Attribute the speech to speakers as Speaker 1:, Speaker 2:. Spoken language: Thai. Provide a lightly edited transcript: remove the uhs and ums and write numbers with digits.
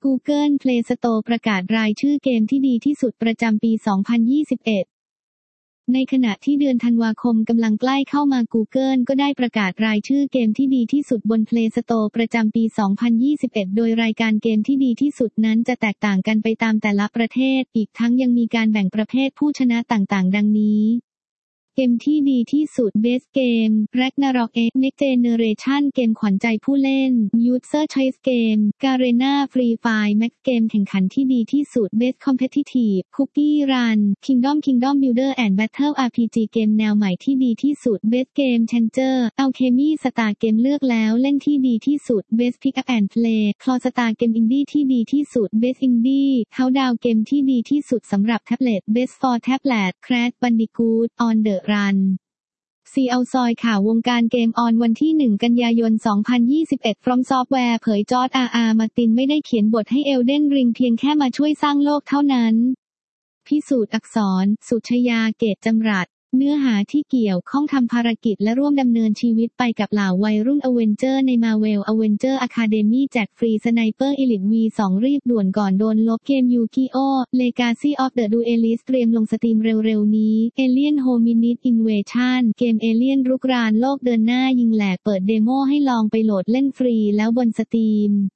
Speaker 1: Google Play Store ประกาศรายชื่อเกมที่ดีที่สุดประจำปี 2021 ในขณะที่เดือนธันวาคมกำลังใกล้เข้ามา Google ก็ได้ประกาศรายชื่อเกมที่ดีที่สุดบน Play Store ประจำปี 2021 โดยรายการเกมที่ดีที่สุดนั้นจะแตกต่างกันไปตามแต่ละประเทศ อีกทั้งยังมีการแบ่งประเภทผู้ชนะต่างๆ ดังนี้เกมที่ดีที่สุด Best Game Ragnarok X Next Generation เกมขวัญใจผู้เล่น User Choice Game Garena Free Fire Max เกมแข่งขันที่ดีที่สุด Best Competitive Cookie Run Kingdom Builder and Battle RPG เกมแนวใหม่ที่ดีที่สุด Best Game Changer Alchemy Star เกมเลือกแล้วเล่นที่ดีที่สุด Best Pick Up and Play Claw Star เกมอินดี้ที่ดีที่สุด Best Indie Countdown เกมที่ดีที่สุดสำหรับแท็บเล็ต Best for Tablet Crash Bandicoot On the Run ซีเอาซอยข่าววงการเกมออนวันที่ 1 กันยายน 2021 From Software เผยจอร์จ มาร์ตินไม่ได้เขียนบทให้ Elden Ring เพียงแค่มาช่วยสร้างโลกเท่านั้นพิสูจน์อักษร สุชยา เกตจำรัดเนื้อหาที่เกี่ยวข้องทำภารกิจและร่วมดำเนินชีวิตไปกับเหล่าวัยรุ่นอเวนเจอร์ใน Marvel Avenger Academy แจกฟรีสไนเปอร์ Elite V2 รีบด่วนก่อนโดนลบเกม Yu-Gi-Oh! Legacy of the Duelist เตรียมลงสตรีมเร็วๆนี้ Alien Hominid Invasion เกมเอเลี่ยนรุกรานโลกเดินหน้ายิงแหลกเปิดเดโมให้ลองไปโหลดเล่นฟรีแล้วบนสตรีม